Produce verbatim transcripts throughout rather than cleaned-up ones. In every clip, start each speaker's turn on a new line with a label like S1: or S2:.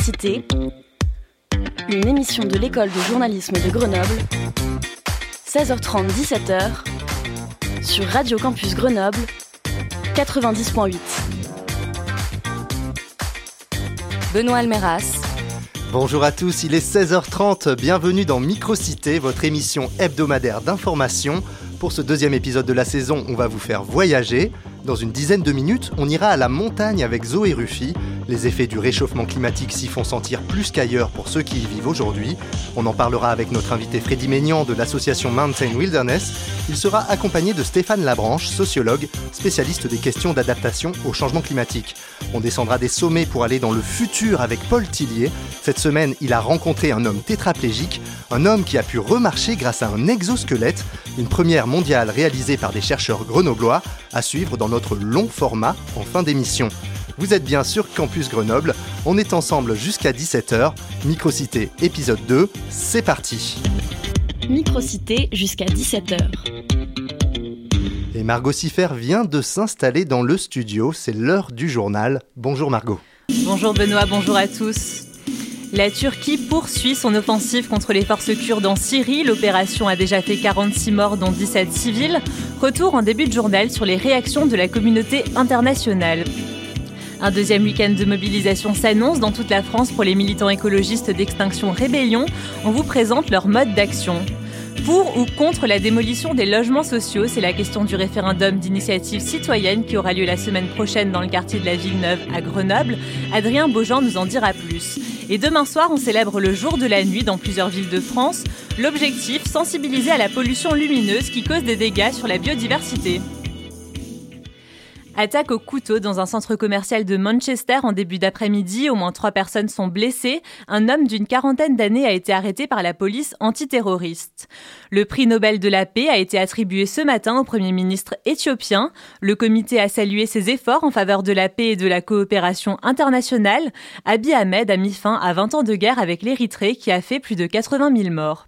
S1: Microcité, une émission de l'école de journalisme de Grenoble, seize heures trente, dix-sept heures, sur Radio Campus Grenoble, quatre-vingt-dix point huit. Benoît Almeras.
S2: Bonjour à tous, il est seize heures trente, bienvenue dans Microcité, votre émission hebdomadaire d'information. Pour ce deuxième épisode de la saison, on va vous faire voyager. Dans une dizaine de minutes, on ira à la montagne avec Zoé Ruffy. Les effets du réchauffement climatique s'y font sentir plus qu'ailleurs pour ceux qui y vivent aujourd'hui. On en parlera avec notre invité Freddy Maignan de l'association Mountain Wilderness. Il sera accompagné de Stéphane Labranche, sociologue, spécialiste des questions d'adaptation au changement climatique. On descendra des sommets pour aller dans le futur avec Paul Tillier. Cette semaine, il a rencontré un homme tétraplégique, un homme qui a pu remarcher grâce à un exosquelette, une première mondiale réalisée par des chercheurs grenoblois, à suivre dans notre long format en fin d'émission. Vous êtes bien sur Campus Grenoble, on est ensemble jusqu'à dix-sept heures. Microcité épisode deux, c'est parti.
S1: Microcité jusqu'à dix-sept heures.
S2: Et Margot Siffer vient de s'installer dans le studio, c'est l'heure du journal. Bonjour Margot.
S3: Bonjour Benoît, bonjour à tous. La Turquie poursuit son offensive contre les forces kurdes en Syrie. L'opération a déjà fait quarante-six morts, dont dix-sept civils. Retour en début de journal sur les réactions de la communauté internationale. Un deuxième week-end de mobilisation s'annonce dans toute la France pour les militants écologistes d'Extinction Rébellion. On vous présente leur mode d'action. Pour ou contre la démolition des logements sociaux, c'est la question du référendum d'initiative citoyenne qui aura lieu la semaine prochaine dans le quartier de la Villeneuve à Grenoble. Adrien Beaujean nous en dira plus. Et demain soir, on célèbre le jour de la nuit dans plusieurs villes de France. L'objectif, sensibiliser à la pollution lumineuse qui cause des dégâts sur la biodiversité. Attaque au couteau dans un centre commercial de Manchester en début d'après-midi. Au moins trois personnes sont blessées. Un homme d'une quarantaine d'années a été arrêté par la police antiterroriste. Le prix Nobel de la paix a été attribué ce matin au Premier ministre éthiopien. Le comité a salué ses efforts en faveur de la paix et de la coopération internationale. Abiy Ahmed a mis fin à vingt ans de guerre avec l'Érythrée qui a fait plus de quatre-vingt mille morts.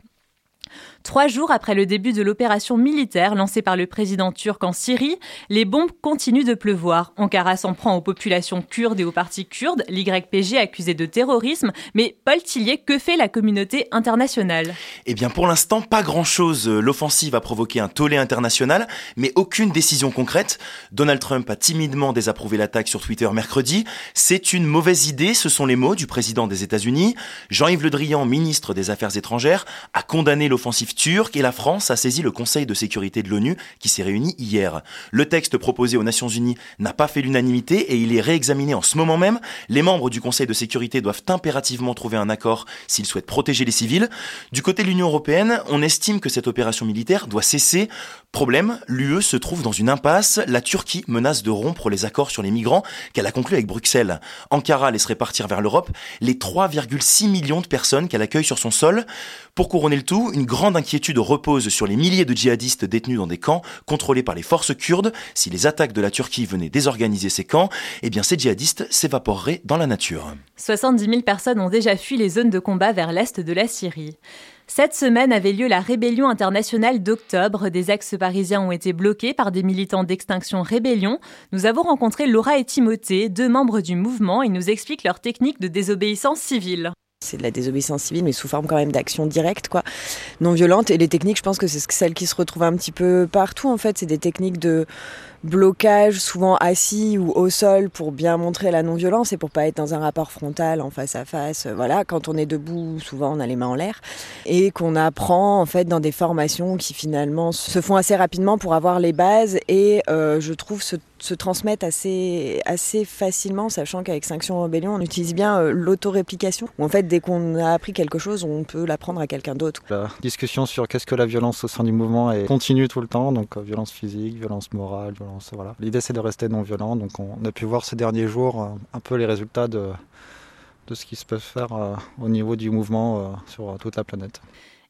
S3: Trois jours après le début de l'opération militaire lancée par le président turc en Syrie, les bombes continuent de pleuvoir. Ankara s'en prend aux populations kurdes et aux partis kurdes, l'Y P G accusé de terrorisme. Mais Paul Tillier, que fait la communauté internationale ?
S4: Eh bien pour l'instant, pas grand-chose. L'offensive a provoqué un tollé international, mais aucune décision concrète. Donald Trump a timidement désapprouvé l'attaque sur Twitter mercredi. C'est une mauvaise idée, ce sont les mots du président des États-Unis. Jean-Yves Le Drian, ministre des Affaires étrangères, a condamné l'offensive turque et la France a saisi le Conseil de sécurité de l'ONU qui s'est réuni hier. Le texte proposé aux Nations Unies n'a pas fait l'unanimité et il est réexaminé en ce moment même. Les membres du Conseil de sécurité doivent impérativement trouver un accord s'ils souhaitent protéger les civils. Du côté de l'Union européenne, on estime que cette opération militaire doit cesser. Problème, l'U E se trouve dans une impasse. La Turquie menace de rompre les accords sur les migrants qu'elle a conclus avec Bruxelles. Ankara laisserait partir vers l'Europe les trois virgule six millions de personnes qu'elle accueille sur son sol. Pour couronner le tout, une grande inquiétude repose sur les milliers de djihadistes détenus dans des camps contrôlés par les forces kurdes. Si les attaques de la Turquie venaient désorganiser ces camps, eh bien ces djihadistes s'évaporeraient dans la nature.
S3: soixante-dix mille personnes ont déjà fui les zones de combat vers l'est de la Syrie. Cette semaine avait lieu la rébellion internationale d'octobre. Des axes parisiens ont été bloqués par des militants d'Extinction Rébellion. Nous avons rencontré Laura et Timothée, deux membres du mouvement. Ils nous expliquent leur technique de désobéissance civile.
S5: C'est de la désobéissance civile, mais sous forme quand même d'action directe, quoi, non violente. Et les techniques, je pense que c'est celles qui se retrouvent un petit peu partout, en fait. C'est des techniques de blocage, souvent assis ou au sol, pour bien montrer la non-violence et pour pas être dans un rapport frontal, en face à face. Voilà, quand on est debout, souvent on a les mains en l'air. Et qu'on apprend, en fait, dans des formations qui finalement se font assez rapidement pour avoir les bases et, euh, je trouve, se se transmettent assez, assez facilement, sachant qu'avec Extinction Rébellion, on utilise bien euh, l'autoréplication, où en fait, dès qu'on a appris quelque chose, on peut l'apprendre à quelqu'un d'autre.
S6: La discussion sur qu'est-ce que la violence au sein du mouvement est continue tout le temps, donc euh, violence physique, violence morale, violence, voilà. L'idée, c'est de rester non violent, donc on a pu voir ces derniers jours euh, un peu les résultats de, de ce qui se peut faire euh, au niveau du mouvement euh, sur euh, toute la planète.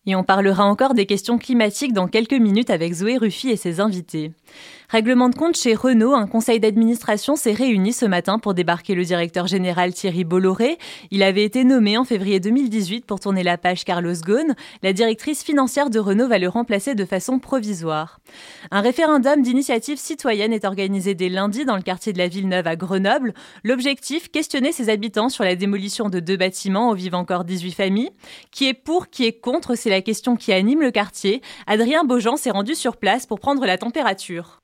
S3: Et on parlera encore des questions climatiques dans quelques minutes avec Zoé Ruffy et ses invités. Règlement de compte chez Renault, un conseil d'administration s'est réuni ce matin pour débarquer le directeur général Thierry Bolloré. Il avait été nommé en février deux mille dix-huit pour tourner la page Carlos Ghosn. La directrice financière de Renault va le remplacer de façon provisoire. Un référendum d'initiative citoyenne est organisé dès lundi dans le quartier de la Villeneuve à Grenoble. L'objectif, questionner ses habitants sur la démolition de deux bâtiments où vivent encore dix-huit familles. Qui est pour, qui est contre, c'est la question qui anime le quartier. Adrien Beaujean s'est rendu sur place pour prendre la température.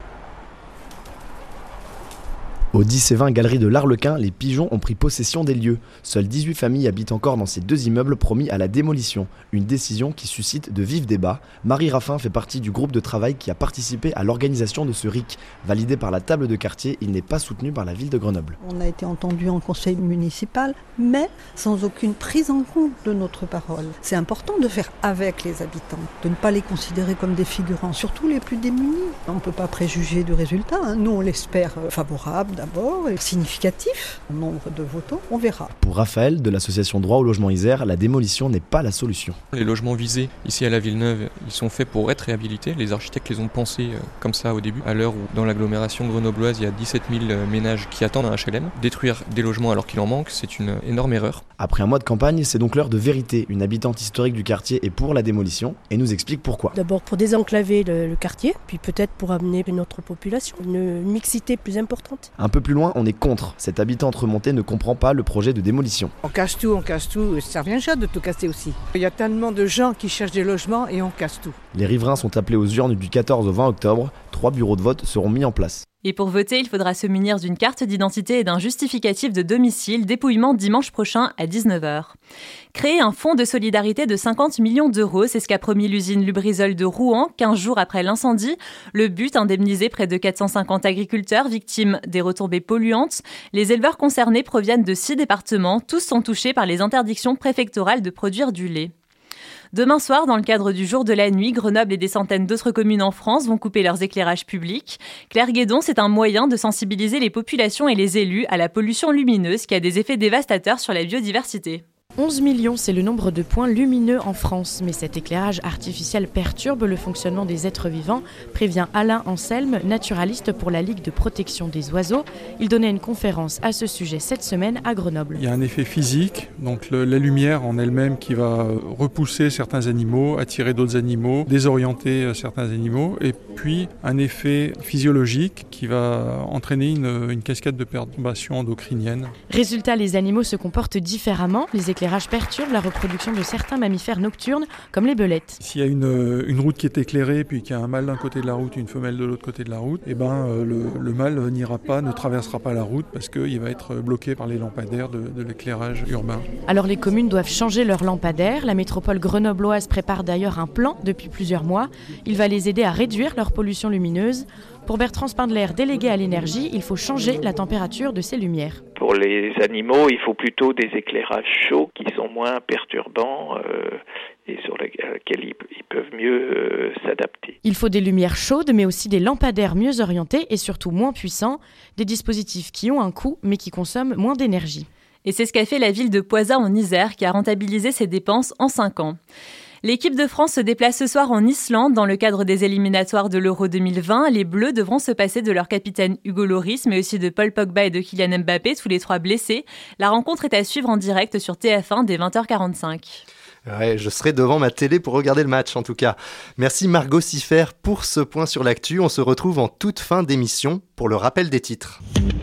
S7: Au dix et vingt Galerie de l'Arlequin, les pigeons ont pris possession des lieux. Seules dix-huit familles habitent encore dans ces deux immeubles promis à la démolition. Une décision qui suscite de vifs débats. Marie Raffin fait partie du groupe de travail qui a participé à l'organisation de ce R I C. Validé par la table de quartier, il n'est pas soutenu par la ville de Grenoble.
S8: On a été entendu en conseil municipal, mais sans aucune prise en compte de notre parole. C'est important de faire avec les habitants, de ne pas les considérer comme des figurants, surtout les plus démunis. On ne peut pas préjuger du résultat, hein. Nous on l'espère favorable d'abord, et significatif, en nombre de votants, on verra.
S7: Pour Raphaël, de l'association Droit au logement Isère, la démolition n'est pas la solution.
S9: Les logements visés ici à la Villeneuve, ils sont faits pour être réhabilités. Les architectes les ont pensés comme ça au début, à l'heure où dans l'agglomération grenobloise, il y a dix-sept mille ménages qui attendent un H L M. Détruire des logements alors qu'il en manque, c'est une énorme erreur.
S7: Après un mois de campagne, c'est donc l'heure de vérité. Une habitante historique du quartier est pour la démolition et nous explique pourquoi.
S10: D'abord pour désenclaver le, le quartier, puis peut-être pour amener une autre population, une mixité plus importante.
S7: Un peu plus loin, on est contre. Cette habitante remontée ne comprend pas le projet de démolition.
S11: On casse tout, on casse tout, ça revient cher de tout casser aussi. Il y a tellement de gens qui cherchent des logements et on casse tout.
S7: Les riverains sont appelés aux urnes du quatorze au vingt octobre. Trois bureaux de vote seront mis en place.
S3: Et pour voter, il faudra se munir d'une carte d'identité et d'un justificatif de domicile, dépouillement dimanche prochain à dix-neuf heures. Créer un fonds de solidarité de cinquante millions d'euros, c'est ce qu'a promis l'usine Lubrizol de Rouen, quinze jours après l'incendie. Le but, indemniser près de quatre cent cinquante agriculteurs victimes des retombées polluantes. Les éleveurs concernés proviennent de six départements, tous sont touchés par les interdictions préfectorales de produire du lait. Demain soir, dans le cadre du Jour de la nuit, Grenoble et des centaines d'autres communes en France vont couper leurs éclairages publics. Claire Guédon, c'est un moyen de sensibiliser les populations et les élus à la pollution lumineuse qui a des effets dévastateurs sur la biodiversité.
S12: onze millions, c'est le nombre de points lumineux en France. Mais cet éclairage artificiel perturbe le fonctionnement des êtres vivants, prévient Alain Anselme, naturaliste pour la Ligue de protection des oiseaux. Il donnait une conférence à ce sujet cette semaine à Grenoble.
S13: Il y a un effet physique, donc le, la lumière en elle-même qui va repousser certains animaux, attirer d'autres animaux, désorienter certains animaux, et puis un effet physiologique qui va entraîner une, une cascade de perturbations endocriniennes.
S12: Résultat, les animaux se comportent différemment. Les éclairages perturbent la reproduction de certains mammifères nocturnes, comme les belettes.
S13: S'il y a une, une route qui est éclairée, puis qu'il y a un mâle d'un côté de la route, une femelle de l'autre côté de la route, et ben, le, le mâle n'ira pas, ne traversera pas la route parce qu'il va être bloqué par les lampadaires de, de l'éclairage urbain.
S12: Alors les communes doivent changer leurs lampadaires. La métropole grenobloise prépare d'ailleurs un plan depuis plusieurs mois. Il va les aider à réduire leur pollution lumineuse. Pour Bertrand Spindler, délégué à l'énergie, il faut changer la température de ces lumières.
S14: Pour les animaux, il faut plutôt des éclairages chauds qui sont moins perturbants euh, et sur lesquels ils, ils peuvent mieux euh, s'adapter.
S12: Il faut des lumières chaudes, mais aussi des lampadaires mieux orientés et surtout moins puissants, des dispositifs qui ont un coût mais qui consomment moins d'énergie.
S3: Et c'est ce qu'a fait la ville de Poisa en Isère qui a rentabilisé ses dépenses en cinq ans. L'équipe de France se déplace ce soir en Islande dans le cadre des éliminatoires de l'Euro deux mille vingt. Les Bleus devront se passer de leur capitaine Hugo Lloris, mais aussi de Paul Pogba et de Kylian Mbappé, tous les trois blessés. La rencontre est à suivre en direct sur T F un dès vingt heures quarante-cinq.
S2: Ouais, je serai devant ma télé pour regarder le match en tout cas. Merci Margot Siffer pour ce point sur l'actu. On se retrouve en toute fin d'émission pour le rappel des titres.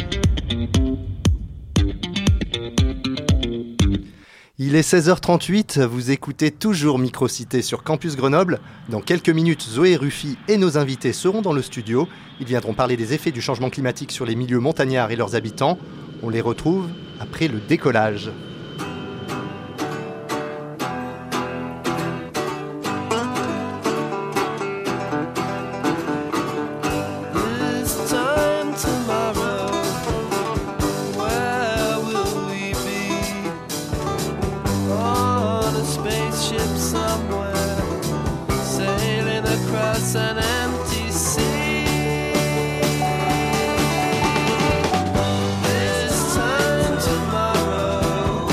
S2: Il est seize heures trente-huit, vous écoutez toujours Microcité sur Campus Grenoble. Dans quelques minutes, Zoé Ruffy et nos invités seront dans le studio. Ils viendront parler des effets du changement climatique sur les milieux montagnards et leurs habitants. On les retrouve après le décollage.
S15: Tomorrow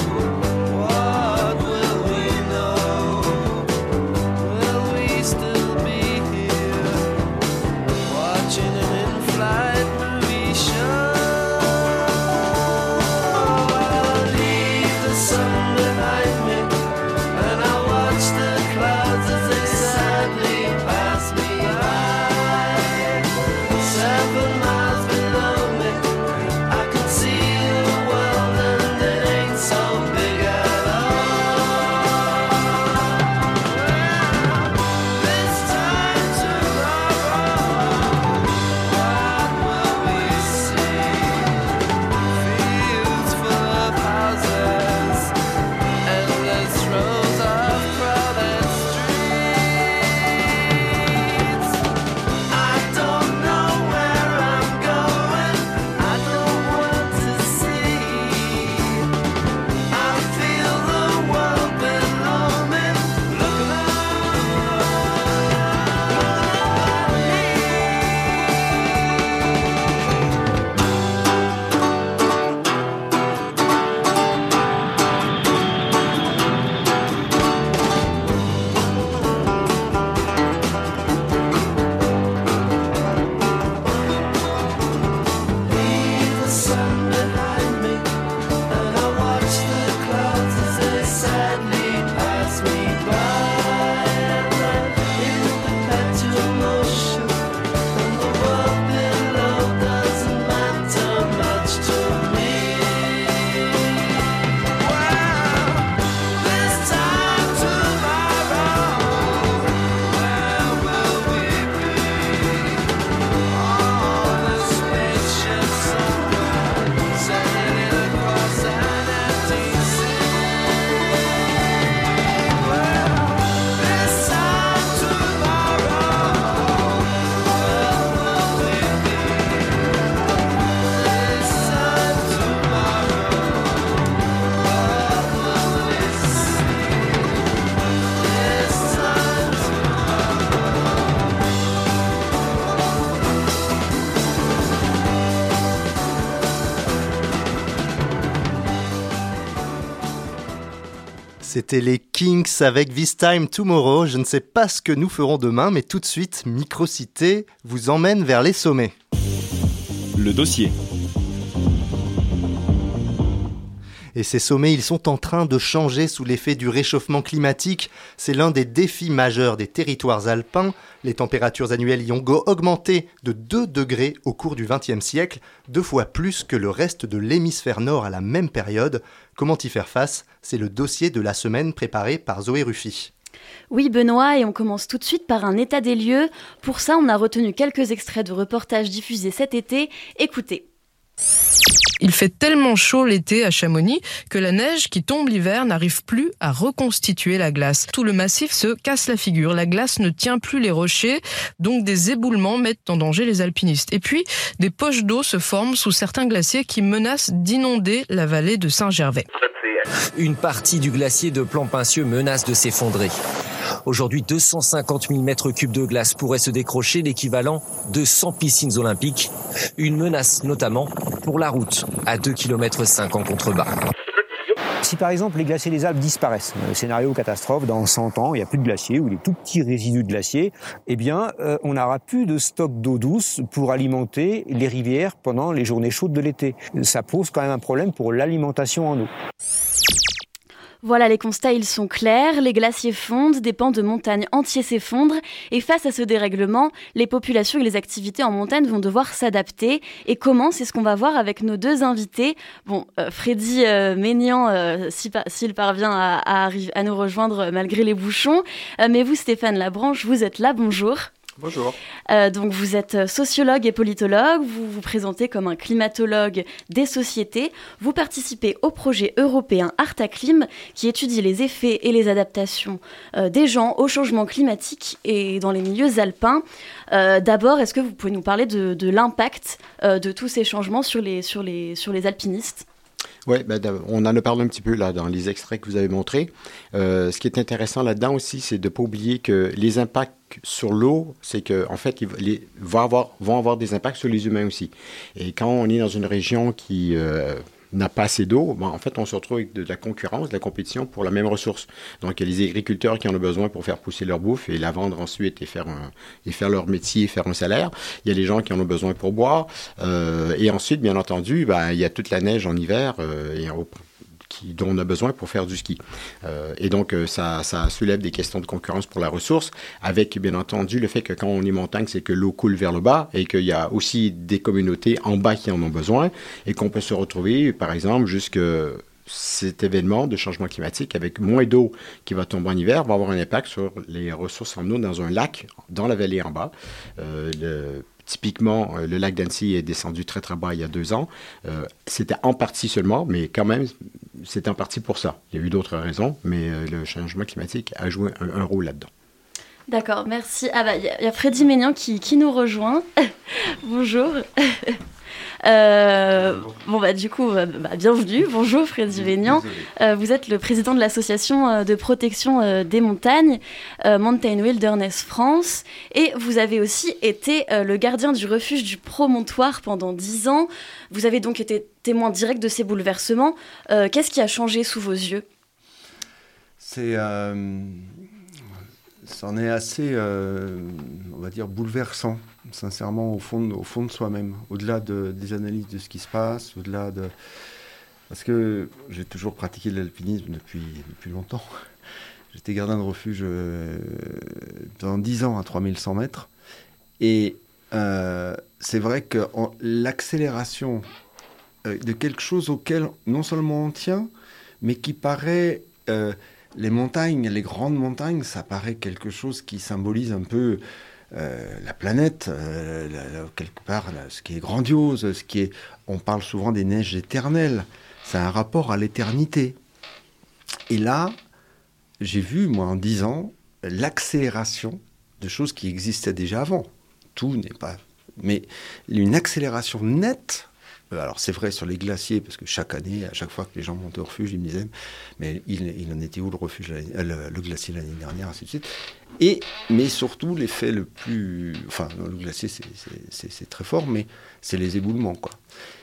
S2: C'était les Kinks avec This Time Tomorrow. Je ne sais pas ce que nous ferons demain, mais tout de suite, Microcité vous emmène vers les sommets.
S15: Le dossier.
S2: Et ces sommets, ils sont en train de changer sous l'effet du réchauffement climatique. C'est l'un des défis majeurs des territoires alpins. Les températures annuelles y ont augmenté de deux degrés au cours du vingtième siècle, deux fois plus que le reste de l'hémisphère nord à la même période. Comment y faire face ? C'est le dossier de la semaine préparé par Zoé Ruffy.
S1: Oui Benoît, et on commence tout de suite par un état des lieux. Pour ça, on a retenu quelques extraits de reportages diffusés cet été. Écoutez.
S16: Il fait tellement chaud l'été à Chamonix que la neige qui tombe l'hiver n'arrive plus à reconstituer la glace. Tout le massif se casse la figure. La glace ne tient plus les rochers, donc des éboulements mettent en danger les alpinistes. Et puis, des poches d'eau se forment sous certains glaciers qui menacent d'inonder la vallée de Saint-Gervais.
S17: Une partie du glacier de Plampaincieux menace de s'effondrer. Aujourd'hui, deux cent cinquante mille mètres cubes de glace pourraient se décrocher, l'équivalent de cent piscines olympiques. Une menace notamment pour la route, à deux virgule cinq kilomètres en contrebas.
S18: Si par exemple les glaciers des Alpes disparaissent, scénario catastrophe, dans cent ans, il n'y a plus de glaciers ou des tout petits résidus de glaciers, eh bien, euh, on n'aura plus de stock d'eau douce pour alimenter les rivières pendant les journées chaudes de l'été. Ça pose quand même un problème pour l'alimentation en eau.
S1: Voilà, les constats, ils sont clairs. Les glaciers fondent, des pans de montagne entiers s'effondrent. Et face à ce dérèglement, les populations et les activités en montagne vont devoir s'adapter. Et comment ? C'est ce qu'on va voir avec nos deux invités. Bon, euh, Freddy euh, Maignan, euh, si, s'il parvient à, à, à nous rejoindre malgré les bouchons. Euh, mais vous, Stéphane Labranche, vous êtes là, bonjour.
S19: Bonjour.
S1: Euh, donc vous êtes sociologue et politologue, vous vous présentez comme un climatologue des sociétés, vous participez au projet européen Artaclim qui étudie les effets et les adaptations euh, des gens au changement climatique et dans les milieux alpins. Euh, d'abord, est-ce que vous pouvez nous parler de, de l'impact euh, de tous ces changements sur les, sur les, sur les alpinistes ?
S19: Oui, ben, on en a parlé un petit peu là dans les extraits que vous avez montrés. Euh, ce qui est intéressant là-dedans aussi, c'est de ne pas oublier que les impacts sur l'eau, c'est qu'en en fait, ils les, vont, avoir, vont avoir des impacts sur les humains aussi. Et quand on est dans une région qui euh, n'a pas assez d'eau, ben, en fait, on se retrouve avec de la concurrence, de la compétition pour la même ressource. Donc, il y a les agriculteurs qui en ont besoin pour faire pousser leur bouffe et la vendre ensuite et faire, un, et faire leur métier et faire un salaire. Il y a les gens qui en ont besoin pour boire. Euh, et ensuite, bien entendu, ben, il y a toute la neige en hiver euh, et en Qui, dont on a besoin pour faire du ski. Euh, et donc, euh, ça, ça soulève des questions de concurrence pour la ressource, avec, bien entendu, le fait que quand on est montagne, c'est que l'eau coule vers le bas et qu'il y a aussi des communautés en bas qui en ont besoin et qu'on peut se retrouver, par exemple, jusque cet événement de changement climatique avec moins d'eau qui va tomber en hiver va avoir un impact sur les ressources en eau dans un lac, dans la vallée en bas. Euh, le Typiquement, le lac d'Annecy est descendu très, très bas il y a deux ans. Euh, c'était en partie seulement, mais quand même, c'était en partie pour ça. Il y a eu d'autres raisons, mais euh, le changement climatique a joué un, un rôle là-dedans.
S1: D'accord, merci. Ah bah, il y, y a Freddy Maignan qui, qui nous rejoint. Bonjour. Euh, bon bah du coup, bah, bienvenue. Bonjour Freddy Maignan. Euh, vous êtes le président de l'association de protection euh, des montagnes, euh, Mountain Wilderness France, et vous avez aussi été euh, le gardien du refuge du Promontoire pendant dix ans. Vous avez donc été témoin direct de ces bouleversements. Euh, qu'est-ce qui a changé sous vos yeux ?
S20: C'est euh... c'en est assez, euh, on va dire, bouleversant, sincèrement, au fond de, au fond de soi-même, au-delà de, des analyses de ce qui se passe, au-delà de... Parce que j'ai toujours pratiqué l'alpinisme depuis, depuis longtemps. J'étais gardien de refuge euh, pendant dix ans à trois mille cent mètres. Et euh, c'est vrai que en, l'accélération euh, de quelque chose auquel non seulement on tient, mais qui paraît... Euh, les montagnes, les grandes montagnes, ça paraît quelque chose qui symbolise un peu euh, la planète, euh, la, la, quelque part, là, ce qui est grandiose, ce qui est... On parle souvent des neiges éternelles. C'est un rapport à l'éternité. Et là, j'ai vu, moi, en dix ans, l'accélération de choses qui existaient déjà avant. Tout n'est pas... Mais une accélération nette... Alors c'est vrai sur les glaciers, parce que chaque année, à chaque fois que les gens montaient au refuge, ils me disaient « mais il, il en était où le refuge, le, le glacier l'année dernière ?» ainsi de suite. Et, mais surtout, l'effet le plus... Enfin, le glacier, c'est, c'est, c'est, c'est très fort, mais c'est les éboulements, quoi.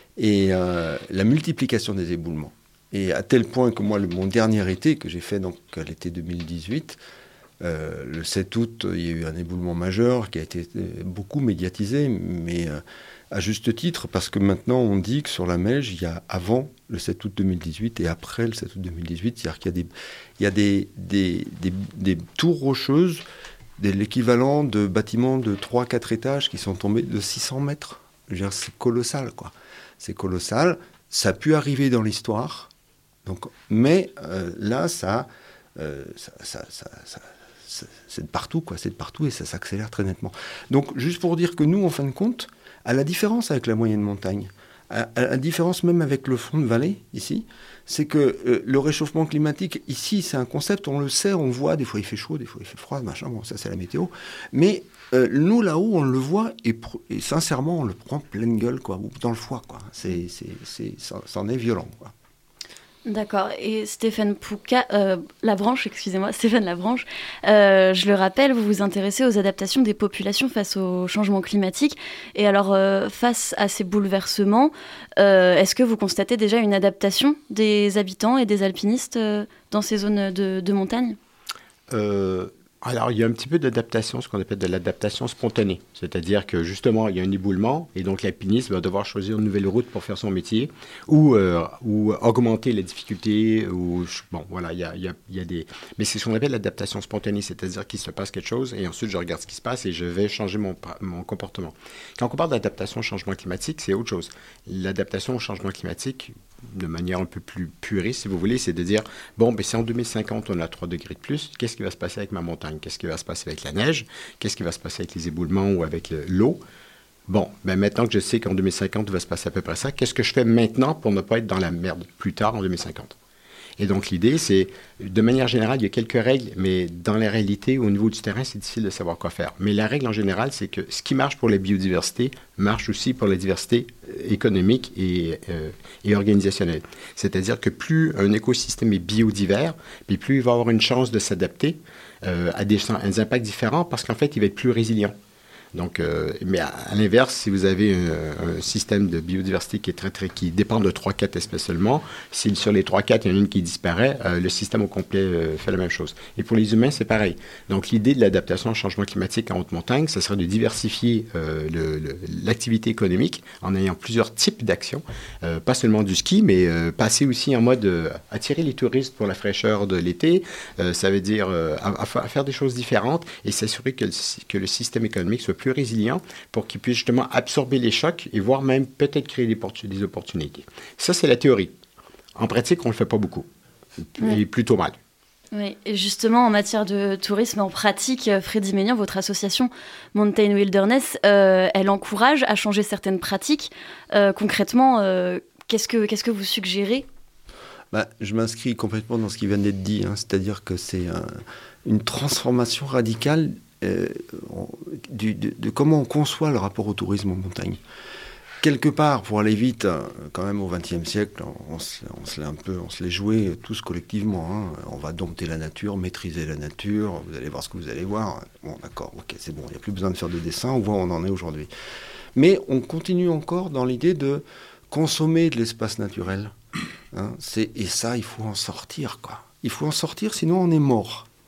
S20: Et euh, la multiplication des éboulements. Et à tel point que moi, le, mon dernier été, que j'ai fait donc à l'été deux mille dix-huit, euh, le sept août, il y a eu un éboulement majeur qui a été beaucoup médiatisé, mais... Euh, à juste titre, parce que maintenant on dit que sur la Meije, il y a avant le sept août deux mille dix-huit et après le sept août deux mille dix-huit, c'est-à-dire qu'il y a des, il y a des, des, des, des tours rocheuses, de l'équivalent de bâtiments de trois à quatre étages qui sont tombés de six cents mètres. Je veux dire, c'est colossal, quoi. C'est colossal. Ça a pu arriver dans l'histoire, donc, mais euh, là, ça, euh, ça, ça, ça, ça c'est de partout, quoi. C'est de partout et ça s'accélère très nettement. Donc, juste pour dire que nous, en fin de compte, à la différence avec la moyenne montagne, à, à la différence même avec le front de vallée, ici, c'est que euh, le réchauffement climatique, ici, c'est un concept, on le sait, on voit, des fois il fait chaud, des fois il fait froid, machin, bon, ça c'est la météo, mais euh, nous, là-haut, on le voit, et, et sincèrement, on le prend pleine gueule, quoi, ou dans le foie, quoi. C'est, c'est, c'est, ça, ça en est violent, quoi.
S1: D'accord. Et Stéphane Pouca, euh, Labranche, excusez-moi, Stéphane Labranche, euh, je le rappelle, vous vous intéressez aux adaptations des populations face au changement climatique. Et alors, euh, face à ces bouleversements, euh, est-ce que vous constatez déjà une adaptation des habitants et des alpinistes euh, dans ces zones de, de montagne ?
S19: euh... Alors, il y a un petit peu d'adaptation, ce qu'on appelle de l'adaptation spontanée. C'est-à-dire que, justement, il y a un éboulement et donc l'alpiniste va devoir choisir une nouvelle route pour faire son métier ou, euh, ou augmenter les difficultés. Ou, bon, voilà, il y a, il y a, il y a des... Mais c'est ce qu'on appelle l'adaptation spontanée, c'est-à-dire qu'il se passe quelque chose et ensuite, je regarde ce qui se passe et je vais changer mon, mon comportement. Quand on parle d'adaptation au changement climatique, c'est autre chose. L'adaptation au changement climatique, de manière un peu plus puriste, si vous voulez, c'est de dire, bon, ben, si en deux mille cinquante, on a trois degrés de plus, qu'est-ce qui va se passer avec ma montagne? Qu'est-ce qui va se passer avec la neige? Qu'est-ce qui va se passer avec les éboulements ou avec le, l'eau? Bon, ben maintenant que je sais qu'en deux mille cinquante, il va se passer à peu près ça, qu'est-ce que je fais maintenant pour ne pas être dans la merde plus tard en deux mille cinquante? Et donc, l'idée, c'est, de manière générale, il y a quelques règles, mais dans la réalité, au niveau du terrain, c'est difficile de savoir quoi faire. Mais la règle, en général, c'est que ce qui marche pour la biodiversité marche aussi pour la diversité économique et, euh, et organisationnelle. C'est-à-dire que plus un écosystème est biodivers, puis plus il va avoir une chance de s'adapter euh, à, des, à des impacts différents, parce qu'en fait, il va être plus résilient. Donc, euh, mais à, à l'inverse, si vous avez un, un système de biodiversité qui est très, très, qui dépend de trois quatre espèces seulement, si sur les trois quatre, il y en a une qui disparaît, euh, le système au complet euh, fait la même chose. Et pour les humains, c'est pareil. Donc, l'idée de l'adaptation au changement climatique en haute montagne, ce serait de diversifier euh, le, le, l'activité économique en ayant plusieurs types d'actions, euh, pas seulement du ski, mais euh, passer aussi en mode euh, attirer les touristes pour la fraîcheur de l'été. Euh, ça veut dire euh, à, à faire des choses différentes et s'assurer que le, que le système économique soit plus résilient pour qu'il puisse justement absorber les chocs et voire même peut-être créer des, des opportunités. Ça, c'est la théorie. En pratique, on ne le fait pas beaucoup.
S1: Oui.
S19: Et plutôt mal.
S1: Oui, et justement, en matière de tourisme, en pratique, Freddy Maignan, votre association Mountain Wilderness, euh, elle encourage à changer certaines pratiques. Euh, concrètement, euh, qu'est-ce que, qu'est-ce que vous suggérez ?
S20: Bah, je m'inscris complètement dans ce qui vient d'être dit, hein, c'est-à-dire que c'est un, une transformation radicale euh, du, de, de comment on conçoit le rapport au tourisme en montagne. Quelque part, pour aller vite, quand même au vingtième siècle, on, on, se, on se l'est un peu, on se l'est joué tous collectivement. Hein. On va dompter la nature, maîtriser la nature. Vous allez voir ce que vous allez voir. Bon, d'accord, ok, c'est bon. Il n'y a plus besoin de faire de dessin. On voit où on en est aujourd'hui. Mais on continue encore dans l'idée de consommer de l'espace naturel. Hein. C'est, et ça, il faut en sortir, quoi. Il faut en sortir, sinon on est mort.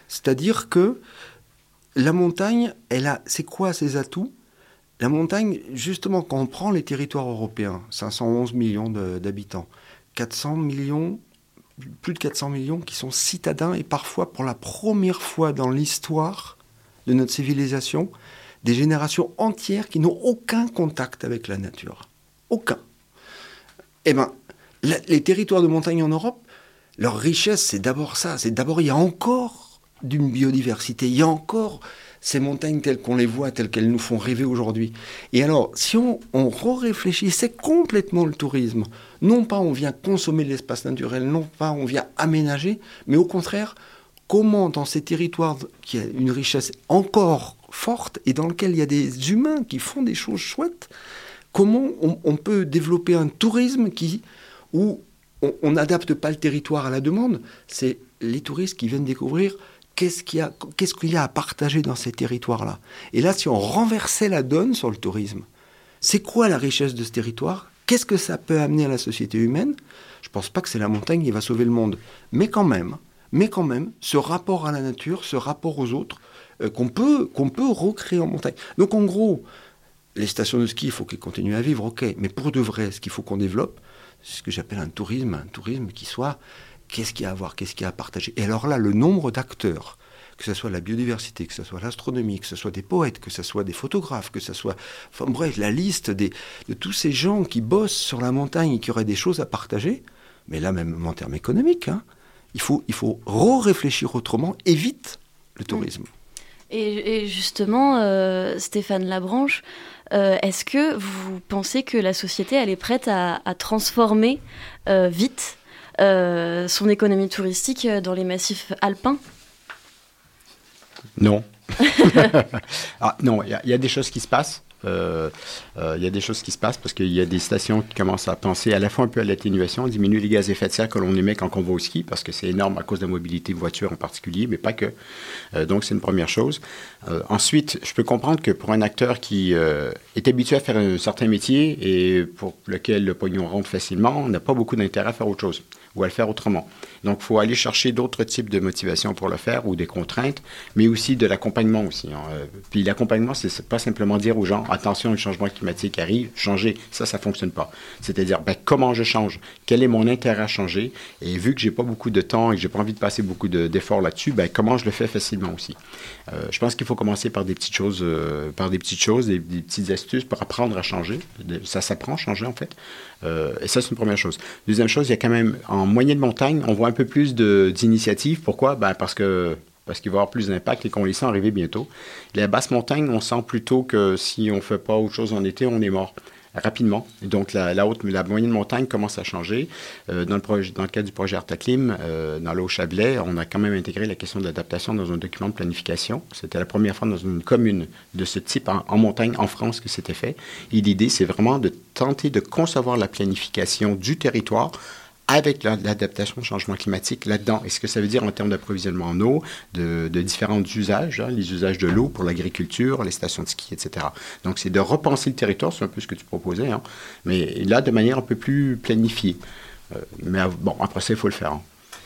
S20: C'est-à-dire que la montagne, elle a, c'est quoi ses atouts ? La montagne, justement, quand on prend les territoires européens, cinq cent onze millions de, d'habitants, quatre cents millions, plus de quatre cents millions qui sont citadins et parfois pour la première fois dans l'histoire de notre civilisation, des générations entières qui n'ont aucun contact avec la nature. Aucun. Eh bien, la, les territoires de montagne en Europe, leur richesse, c'est d'abord ça. C'est d'abord, il y a encore d'une biodiversité. Il y a encore ces montagnes telles qu'on les voit, telles qu'elles nous font rêver aujourd'hui. Et alors, si on, on réfléchissait complètement le tourisme, non pas on vient consommer l'espace naturel, non pas on vient aménager, mais au contraire, comment dans ces territoires qui a une richesse encore forte et dans lequel il y a des humains qui font des choses chouettes, comment on, on peut développer un tourisme qui, où on n'adapte pas le territoire à la demande, c'est les touristes qui viennent découvrir qu'est-ce qu'il y a, qu'est-ce qu'il y a à partager dans ces territoires-là. Et là, si on renversait la donne sur le tourisme, c'est quoi la richesse de ce territoire ? Qu'est-ce que ça peut amener à la société humaine ? Je ne pense pas que c'est la montagne qui va sauver le monde. Mais quand même, mais quand même, ce rapport à la nature, ce rapport aux autres, euh, qu'on peut, qu'on peut recréer en montagne. Donc en gros, les stations de ski, il faut qu'elles continuent à vivre, ok. Mais pour de vrai, ce qu'il faut qu'on développe, c'est ce que j'appelle un tourisme, un tourisme qui soit, qu'est-ce qu'il y a à voir, qu'est-ce qu'il y a à partager. Et alors là, le nombre d'acteurs, que ce soit la biodiversité, que ce soit l'astronomie, que ce soit des poètes, que ce soit des photographes, que ce soit... Enfin bref, la liste des, de tous ces gens qui bossent sur la montagne et qui auraient des choses à partager, mais là même en termes économiques, hein, il faut, il faut re-réfléchir autrement et vite le tourisme.
S1: Et, et justement, euh, Stéphane Labranche, euh, est-ce que vous pensez que la société elle est prête à, à transformer euh, vite euh, son économie touristique dans les massifs alpins ?
S19: Non. ah, non, il y, y a des choses qui se passent. Il euh, euh, y a des choses qui se passent parce qu'il y a des stations qui commencent à penser à la fois un peu à l'atténuation, diminuer les gaz à effet de serre que l'on émet quand on va au ski, parce que c'est énorme à cause de la mobilité voiture en particulier, mais pas que. Euh, donc, c'est une première chose. Euh, ensuite, je peux comprendre que pour un acteur qui euh, est habitué à faire un certain métier et pour lequel le pognon rentre facilement, on n'a pas beaucoup d'intérêt à faire autre chose ou à le faire autrement. Donc, il faut aller chercher d'autres types de motivations pour le faire ou des contraintes, mais aussi de l'accompagnement aussi. Hein. Euh, puis l'accompagnement, c'est pas simplement dire aux gens « Attention, le changement climatique arrive, changez ». Ça, ça ne fonctionne pas. C'est-à-dire, ben, comment je change? Quel est mon intérêt à changer? Et vu que j'ai pas beaucoup de temps et que j'ai pas envie de passer beaucoup de, d'efforts là-dessus, ben, comment je le fais facilement aussi? Euh, je pense qu'il faut commencer par des petites choses, euh, par des petites choses, des, des petites astuces pour apprendre à changer. Ça s'apprend à changer, en fait. Euh, et ça, c'est une première chose. Deuxième chose, il y a quand même, en moyenne montagne, on voit un peu plus de, d'initiatives. Pourquoi? Ben, parce que parce qu'il va y avoir plus d'impact et qu'on les sent arriver bientôt. La basse montagne, on sent plutôt que si on ne fait pas autre chose en été, on est mort rapidement. Et donc, la, la, haute, la moyenne montagne commence à changer. Euh, dans, le projet, dans le cadre du projet Artaclim, euh, dans l'Haut-Chablais, on a quand même intégré la question de l'adaptation dans un document de planification. C'était la première fois dans une commune de ce type en, en montagne, en France, que c'était fait. Et l'idée, c'est vraiment de tenter de concevoir la planification du territoire avec l'adaptation au changement climatique là-dedans. Et ce que ça veut dire en termes d'approvisionnement en eau, de, de différents usages, hein, les usages de l'eau pour l'agriculture, les stations de ski, et cetera. Donc, c'est de repenser le territoire, c'est un peu ce que tu proposais, hein, mais là, de manière un peu plus planifiée. Euh, mais bon, après ça, il faut le faire. Hein.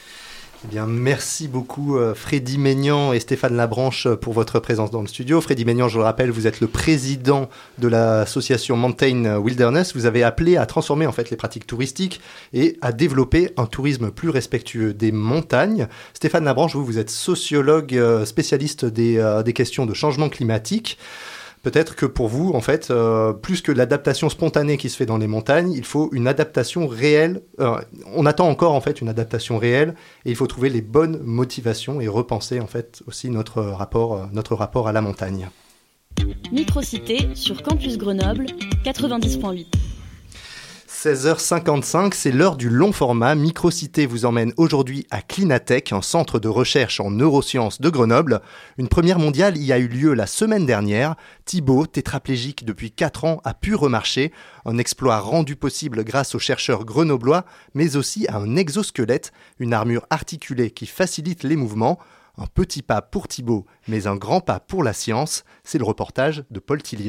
S2: Eh bien, merci beaucoup euh, Freddy Maignan et Stéphane Labranche pour votre présence dans le studio. Freddy Maignan, je le rappelle, vous êtes le président de l'association Mountain Wilderness. Vous avez appelé à transformer en fait les pratiques touristiques et à développer un tourisme plus respectueux des montagnes. Stéphane Labranche, vous, vous êtes sociologue euh, spécialiste des, euh, des questions de changement climatique. Peut-être que pour vous, en fait, euh, plus que l'adaptation spontanée qui se fait dans les montagnes, il faut une adaptation réelle. Euh, on attend encore, en fait, une adaptation réelle et il faut trouver les bonnes motivations et repenser, en fait, aussi notre rapport, euh, notre rapport à la montagne.
S1: Microcité sur Campus Grenoble, quatre-vingt-dix virgule huit.
S2: seize heures cinquante-cinq, c'est l'heure du long format. Microcité vous emmène aujourd'hui à Clinatech, un centre de recherche en neurosciences de Grenoble. Une première mondiale y a eu lieu la semaine dernière. Thibaut, tétraplégique depuis quatre ans, a pu remarcher. Un exploit rendu possible grâce aux chercheurs grenoblois, mais aussi à un exosquelette, une armure articulée qui facilite les mouvements. Un petit pas pour Thibaut, mais un grand pas pour la science. C'est le reportage de Paul Tillier.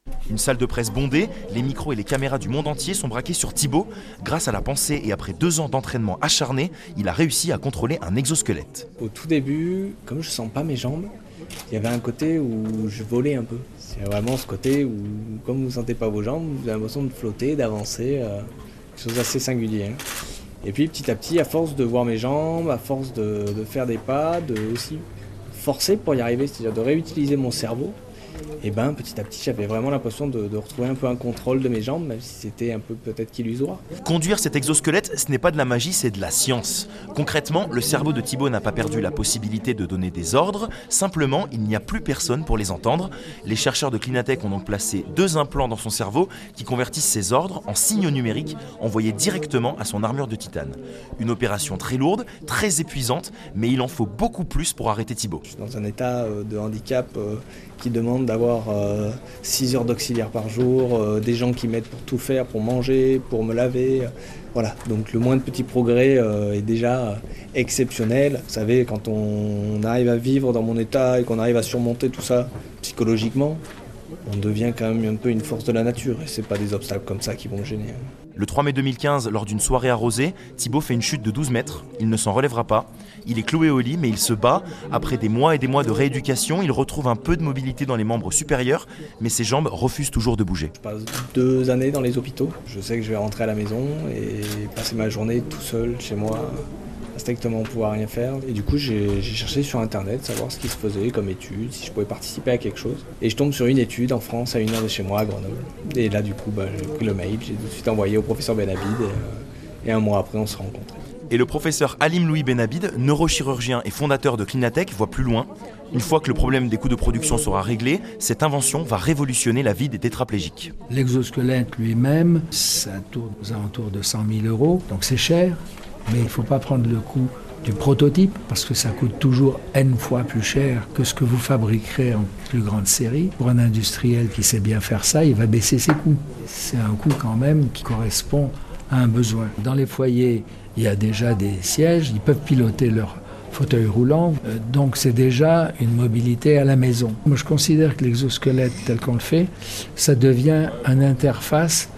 S4: Une salle de presse bondée, les micros et les caméras du monde entier sont braqués sur Thibaut. Grâce à la pensée et après deux ans d'entraînement acharné, il a réussi à contrôler un exosquelette.
S21: Au tout début, comme je sens pas mes jambes, il y avait un côté où je volais un peu. C'est vraiment ce côté où, comme vous ne sentez pas vos jambes, vous avez l'impression de flotter, d'avancer, euh, quelque chose d'assez singulier. Hein. Et puis petit à petit, à force de voir mes jambes, à force de, de faire des pas, de aussi forcer pour y arriver, c'est-à-dire de réutiliser mon cerveau, et ben petit à petit j'avais vraiment l'impression de, de retrouver un peu un contrôle de mes jambes, même si c'était un peu peut-être qu'illusoire.
S4: Conduire cet exosquelette, ce n'est pas de la magie, c'est de la science. Concrètement, le cerveau de Thibaut n'a pas perdu la possibilité de donner des ordres, simplement il n'y a plus personne pour les entendre. Les chercheurs de Clinatech ont donc placé deux implants dans son cerveau qui convertissent ces ordres en signaux numériques envoyés directement à son armure de titane. Une opération très lourde, très épuisante, mais il en faut beaucoup plus pour arrêter Thibaut.
S21: Je suis dans un état de handicap euh, qui demande d'avoir euh, six heures d'auxiliaire par jour, euh, des gens qui m'aident pour tout faire, pour manger, pour me laver. Euh, voilà, donc le moindre petit progrès euh, est déjà euh, exceptionnel. Vous savez, quand on arrive à vivre dans mon état et qu'on arrive à surmonter tout ça psychologiquement, on devient quand même un peu une force de la nature et c'est pas des obstacles comme ça qui vont me gêner.
S4: Le trois mai deux mille quinze, lors d'une soirée arrosée, Thibaut fait une chute de douze mètres. Il ne s'en relèvera pas. Il est cloué au lit, mais il se bat. Après des mois et des mois de rééducation, il retrouve un peu de mobilité dans les membres supérieurs, mais ses jambes refusent toujours de bouger.
S21: Je passe deux années dans les hôpitaux. Je sais que je vais rentrer à la maison et passer ma journée tout seul chez moi, strictement pouvoir rien faire. Et du coup, j'ai, j'ai cherché sur Internet, savoir ce qui se faisait comme étude, si je pouvais participer à quelque chose. Et je tombe sur une étude en France, à une heure de chez moi, à Grenoble. Et là, du coup, bah, j'ai pris le mail, j'ai tout de suite envoyé au professeur Benabid. Et, euh, et un mois après, on se rencontrait.
S4: Et le professeur Halim Louis Benabid, neurochirurgien et fondateur de Clinatech, voit plus loin. Une fois que le problème des coûts de production sera réglé, cette invention va révolutionner la vie des tétraplégiques.
S22: L'exosquelette lui-même, ça tourne aux alentours de cent mille euros, donc c'est cher. Mais il ne faut pas prendre le coût du prototype parce que ça coûte toujours N fois plus cher que ce que vous fabriquerez en plus grande série. Pour un industriel qui sait bien faire ça, il va baisser ses coûts. C'est un coût quand même qui correspond à un besoin. Dans les foyers, il y a déjà des sièges, ils peuvent piloter leur fauteuil roulant, donc c'est déjà une mobilité à la maison. Moi je considère que l'exosquelette tel qu'on le fait, ça devient une interface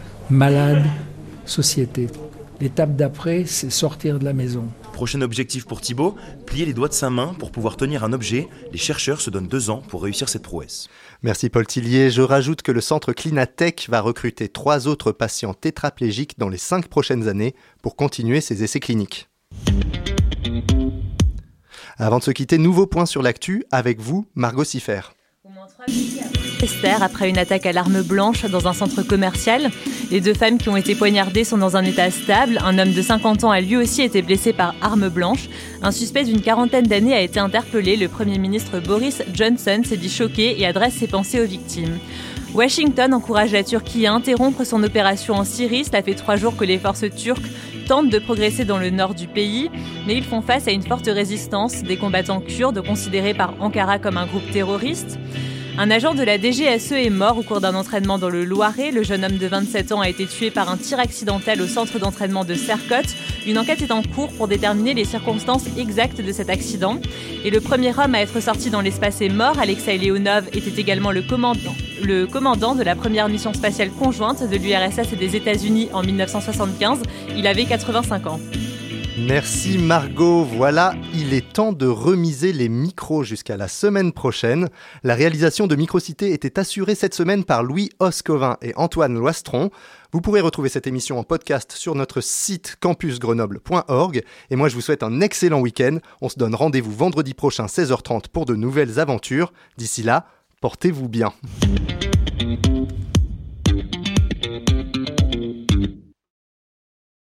S22: malade-société. L'étape d'après, c'est sortir de la maison.
S4: Prochain objectif pour Thibaut, plier les doigts de sa main pour pouvoir tenir un objet. Les chercheurs se donnent deux ans pour réussir cette prouesse.
S2: Merci Paul Tillier. Je rajoute que le centre Clinatech va recruter trois autres patients tétraplégiques dans les cinq prochaines années pour continuer ses essais cliniques. Avant de se quitter, nouveau point sur l'actu avec vous, Margot Siffer.
S3: Esther, après une attaque à l'arme blanche dans un centre commercial. Les deux femmes qui ont été poignardées sont dans un état stable. Un homme de cinquante ans a lui aussi été blessé par arme blanche. Un suspect d'une quarantaine d'années a été interpellé. Le Premier ministre Boris Johnson s'est dit choqué et adresse ses pensées aux victimes. Washington encourage la Turquie à interrompre son opération en Syrie. Cela fait trois jours que les forces turques tentent de progresser dans le nord du pays, mais ils font face à une forte résistance des combattants kurdes considérés par Ankara comme un groupe terroriste. Un agent de la D G S E est mort au cours d'un entraînement dans le Loiret. Le jeune homme de vingt-sept ans a été tué par un tir accidentel au centre d'entraînement de Sercotte. Une enquête est en cours pour déterminer les circonstances exactes de cet accident. Et le premier homme à être sorti dans l'espace est mort. Alexei Leonov était également le commandant, le commandant de la première mission spatiale conjointe de l'U R S S et des États-Unis en dix-neuf cent soixante-quinze. Il avait quatre-vingt-cinq ans.
S2: Merci Margot, voilà, il est temps de remiser les micros jusqu'à la semaine prochaine. La réalisation de Microcité était assurée cette semaine par Louis Oscovin et Antoine Loistron. Vous pourrez retrouver cette émission en podcast sur notre site campus grenoble point org. Et moi je vous souhaite un excellent week-end. On se donne rendez-vous vendredi prochain seize heures trente pour de nouvelles aventures. D'ici là, portez-vous bien.